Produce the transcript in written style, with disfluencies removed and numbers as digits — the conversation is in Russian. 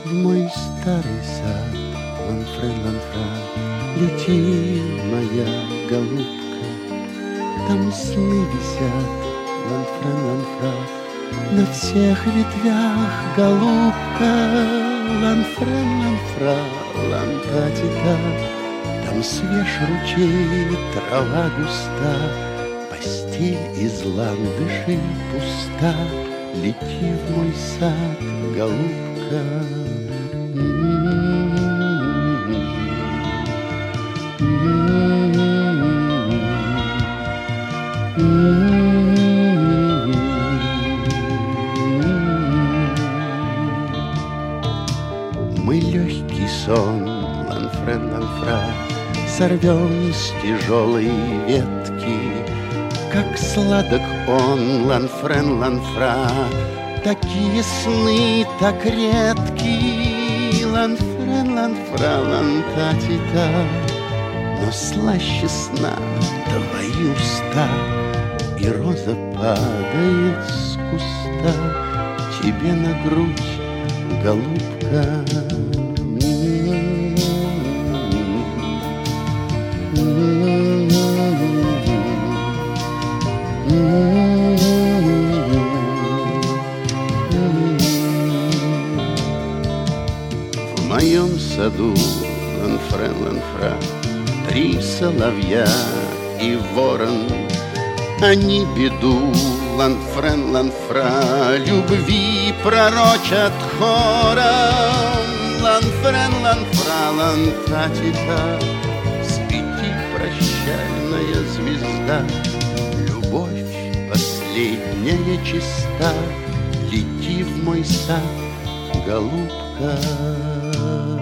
В мой старый сад, ланфрен, ланфра, лети, моя голубка. Там сны висят, ланфрен, ланфра, на всех ветвях, голубка. Ланфрен, ланфра, лантатита, там свеж ручей, трава густа, постель из ландышей пуста. Лети в мой сад, голубка. Мы легкий сон, ланфрен, ланфра, сорвем с тяжелой ветки. Как сладок он, ланфрен, ланфра, такие сны так редки. Ланфрен, ланфра, лантатита, но слаще сна твои уста. И роза падает с куста тебе на грудь, голубка. В моем саду, ланфрен, ланфра, 3 соловья и ворон. Они беду, ланфрен, ланфра, любви пророчат хором. Ланфрен, ланфра, лантатита, свети, прощальная звезда. Любовь последняя чиста, лети в мой сад, голубка.